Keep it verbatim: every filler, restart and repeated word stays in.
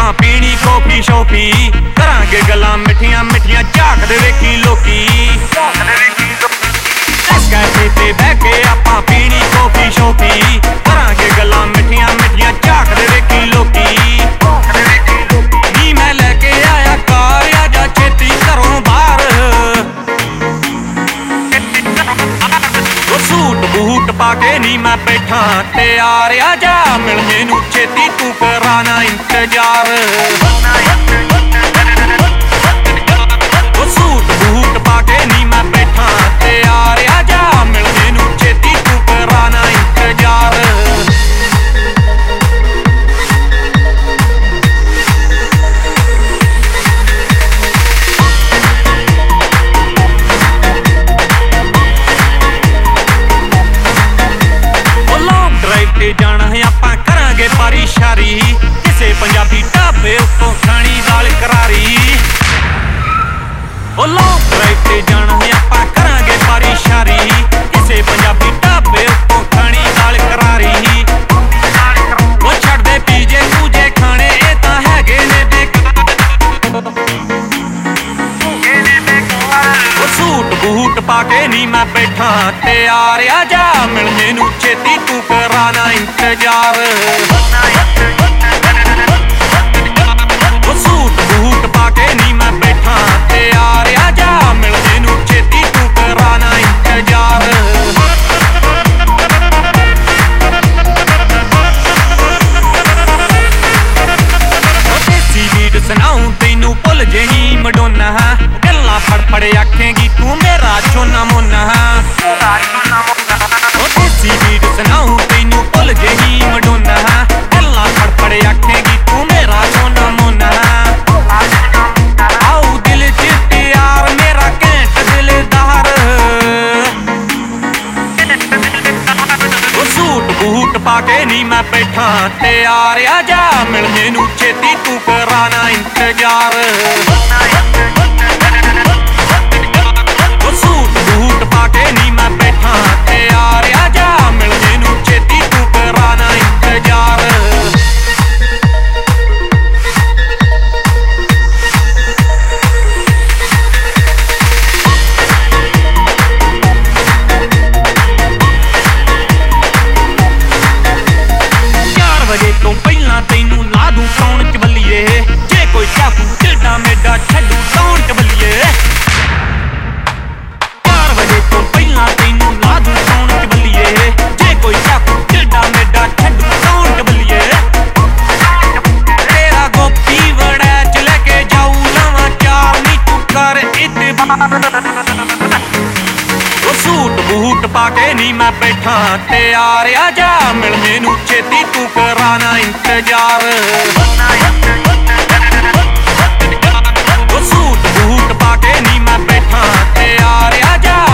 ਆਪਾਂ ਪੀਣੀ ਕੌਫੀ ਸ਼ੌਫੀ, ਕਰਾਂਗੇ ਗੱਲਾਂ ਮਿੱਠੀਆਂ ਮਿੱਠੀਆਂ, ਝਾਕਦੇ ਵੇਖੀ ਲੋਕੀ। ਇਸ ਕੈਫੇ ਤੇ ਬਹਿ ਕੇ ਆਪਾਂ ਪੀਣੀ ਕੌਫੀ ਸ਼ੌਫੀ, ਕਰਾਂਗੇ ਗੱਲਾਂ ਮਿੱਠੀਆਂ ਮਿੱਠੀਆਂ, ਝਾਕਦੇ ਵੇਖੀ ਲੋਕੀ। ਨੀ ਮੈਂ ਲੈ ਕੇ ਆਇਆ ਕਾਰ, ਆ ਜਾ ਛੇਤੀ ਘਰੋਂ ਬਾਹਰ। ਉਹ ਸੂਟ ਬੂਟ ਪਾ ਕੇ ਨੀ ਮੈਂ ਬੈਠਾ ਤਿਆਰ, ਆ ਜਾ ਮਿਲ ਮੈਨੂੰ ਛੇਤੀ ਤੂੰ ਕਰਾਣਾ ਇੰਤਜ਼ਾਰ। ਉਹ ਸੂਟ ਬੂਟ ਪਾ ਕੇ ਨੀ ਮੈਂ ਬੈਠਾ ਤਿਆਰ, ਆ ਜਾ ਮਿਲ ਮੈਨੂੰ ਛੇਤੀ ਤੂੰ ਕਰਾਣਾ ਇੰਤਜ਼ਾਰ। ਜਾਣਾ ਹੈ ਆਪਾਂ ਕਰਾਂਗੇ ਪਾਰੀ ਸ਼ਾਰੀ, ਕਿਸੇ ਪੰਜਾਬੀ ਢਾਬੇ ਉੱਤੋਂ ਖਾਣੀ ਦਾਲ ਕਰਾਰੀ। ਉਹ ਲੌਂਗ ਡਰਾਈਵ ਤੇ ਜਾਣਾ ਹੈ ਆਪਾਂ ਕਰਾਂਗੇ ਪਾਰੀ ਸ਼ਾਰੀ, ਕਿਸੇ ਪੰਜਾਬੀ ਢਾਬੇ ਉੱਤੋਂ ਖਾਣੀ ਦਾਲ ਕਰਾਰੀ। ਉਹ ਛੱਡਦੇ ਪੀਜੇ ਪੂਜੇ ਖਾਣੇ, ਇਹ ਤਾਂ ਹੈਗੇ ਨੇ ਬੇਕਾਰ। ਉਹ ਸੂਟ ਬੂਟ ਪਾ ਕੇ ਨੀ ਮੈਂ ਬੈਠਾ ਤਿਆਰ, ਆ ਜਾ ਮਿਲ ਮੈਨੂੰ ਛੇਤੀ ਤੂੰ ਕਰਾਣਾ ਇੰਤਜ਼ਾਰ। ਉਹ ਸੂਟ ਬੂਟ ਪਾ ਕੇ ਨੀ ਮੈਂ ਬੈਠਾ ਤਿਆਰ, ਆ ਜਾ ਮਿਲ ਮੈਨੂੰ ਛੇਤੀ ਤੂੰ ਕਰਾਣਾ ਇੰਤਜ਼ਾਰ। ਉਹ ਦੇਸੀ ਗੀਤ ਸੁਣਾਉਂ ਤੈਨੂੰ ਭੁੱਲ ਜੇਗੀ ਮਡੋਨਾ, ਗੱਲਾਂ ਫੜ ਫੜ ਆਖੇਂਗੀ ਤੂੰ ਮੇਰਾ ਚੋਨਾ ਮੋਨਾ। ਉਹ ਦੇਸੀ ਗੀਤ ਸੁਣਾਉਂ ਤੈਨੂੰ ਭੁੱਲ ਜੇਗੀ ਮਡੋਨਾ, ਗੱਲਾਂ ਫੜ ਫੜ ਆਖੇਂਗੀ ਤੂੰ ਮੇਰਾ ਚੋਨਾ ਮੋਨਾ। ਆਉ ਦਿਲ ਚ ਪਿਆਰ ਮੇਰਾ ਘੈਂਟ ਦਿਲਦਾਰ। ਉਹ ਸੂਟ ਬੂਟ ਪਾ ਕੇ ਨੀ ਮੈਂ ਬੈਠਾ ਤਿਆਰ, ਆ ਜਾ ਮਿਲ ਮੈਨੂੰ ਛੇਤੀ ਤੂੰ ਕਰਾਣਾ ਇੰਤਜ਼ਾਰ। ਉਹ ਸੂਟ ਬੂਟ ਪਾ ਕੇ ਨੀ ਮੈਂ ਬੈਠਾ ਤਿਆਰ, ਆ ਜਾ ਮਿਲ ਮੈਨੂੰ ਛੇਤੀ ਤੂੰ ਕਰਾਣਾ ਇੰਤਜ਼ਾਰ। ਚਾਰ ਵਜੇ ਤੋਂ ਪਹਿਲਾਂ ਤੈਨੂੰ ਲਾ ਦੂੰ ਕੌਣ ਚ ਬੱਲੀਏ, ਜੇ ਕੋਈ ਚਾਕੂ ਟੇਡਾ ਮੇਡਾ ਛੱਡੂ ਕੌਣ ਚ ਬੱਲੀਏ। ਚਾਰ ਵਜੇ ਤੋਂ ਪਹਿਲਾਂ ਤੈਨੂੰ ਲਾ ਦੂੰ ਕੌਣ ਚ ਬੱਲੀਏ, ਜੇ ਕੋਈ ਚਾਕੂ ਟੇਡਾ ਮੇਡਾ ਛੱਡੂ ਕੌਣ ਚ ਬੱਲੀਏ। ਤੇਰਾ ਗੋਪੀ ਵੜਾ ਚ ਲੈ ਕੇ ਜਾਊ ਲਾਵਾਂ ਚਾਰ, ਨੀ ਤੂੰ ਕਰ ਇਤਬਾਰ। ਉਹ ਸੂਟ ਬੂਟ ਪਾ ਕੇ ਨੀ ਮੈਂ ਬੈਠਾ ਤਿਆਰ, ਆ ਜਾ ਮਿਲ ਮੈਨੂੰ ਛੇਤੀ ਤੂੰ ਕਰਾਣਾ ਇੰਤਜ਼ਾਰ। ਉਹ ਸੂਟ ਬੂਟ ਪਾ ਕੇ ਨੀ ਮੈਂ ਬੈਠਾ ਤਿਆਰ, ਆ ਜਾ